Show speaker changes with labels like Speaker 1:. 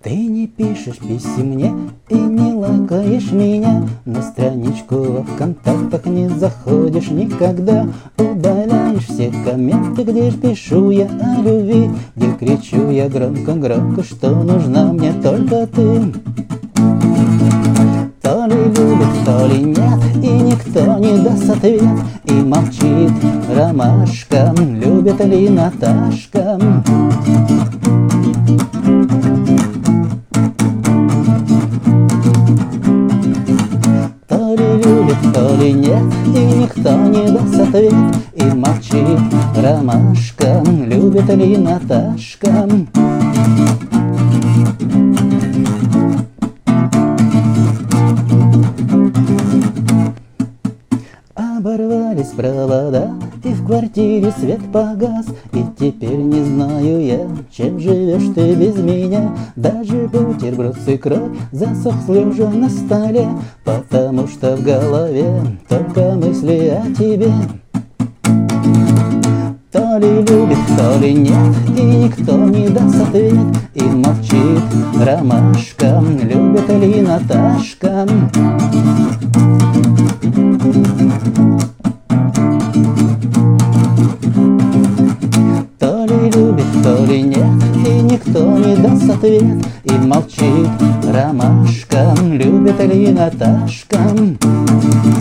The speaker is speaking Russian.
Speaker 1: Ты не пишешь писем мне и не лайкаешь меня, на страничку во ВКонтактах не заходишь никогда. Удаляешь все комменты, где ж пишу я о любви, где кричу я громко-громко, что нужна мне только ты. То ли любит, то ли нет, и никто не даст ответ, и молчит ромашка, любит ли Наташка. То ли любит, то ли нет, и никто не даст ответ, и молчит ромашка, любит ли Наташка. Оборвались провода, и в квартире свет погас, и теперь не знаю я, чем живешь ты без меня. Даже бутерброд с икрой засох лежа на столе, потому что в голове только мысли о тебе. То ли любит, то ли нет, и никто не даст ответ, и молчит ромашка, любит ли Наташка. То ли любит, то ли нет, и никто не даст ответ, и молчит ромашка, любит ли Наташка.